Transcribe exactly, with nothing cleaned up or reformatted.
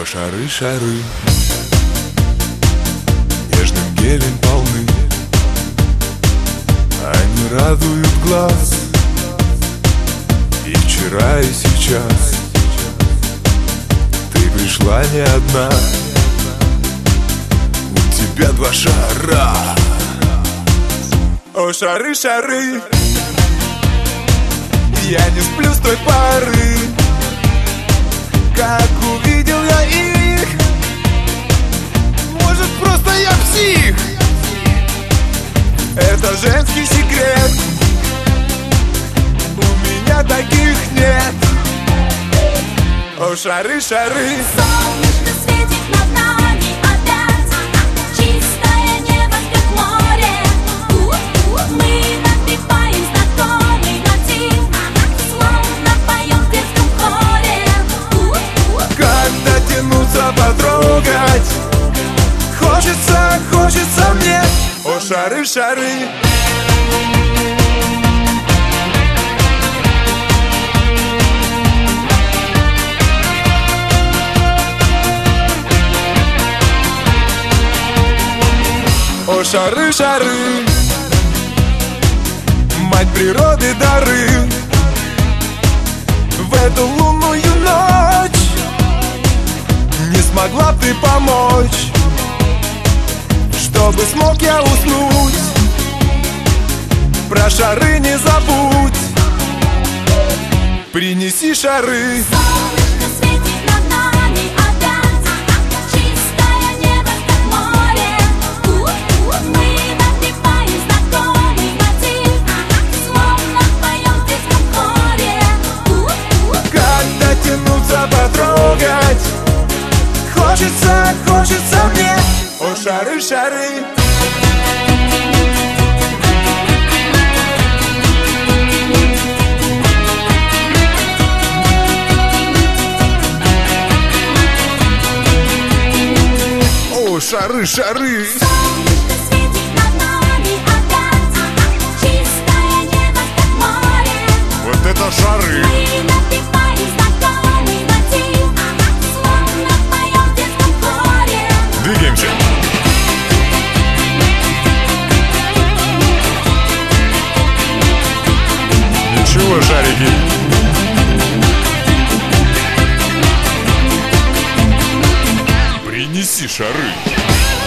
шары, шары нежным гелем полны, они радуют глаз. И вчера, и сейчас ты пришла не одна. У тебя два шара. О, шары, шары, я не сплю с той поры, как увидел я их. Может, просто я псих? Это женский секрет, у меня таких нет. О, шары, шары. Солнышко светит над нами опять, чистое небо, как море. У-у, мы напеваем знакомый мотив, словно поем в детском хоре. У-у, Как дотянуться, потрогать, хочется, хочется мне. О, шары, шары. О, шары, шары, мать природы дары. В эту лунную ночь не смогла б ты помочь, чтобы смог я уснуть. Про шары не забудь, принеси шары. солнышко светит над нами опять, чистое небо, как море. У-у, мы напеваем знакомый мотив, словно поем в детском хоре. У-у, Как дотянуться, потрогать, хочется, хочется мне. О, шары, шары. О, шары, шары. солнышко светит над нами опять, чистое небо, как море. Вот это шары. Мы напеваем знакомый мотив, словно поем в детском хоре. Двигаемся. Ничего, шарики. Принеси шары.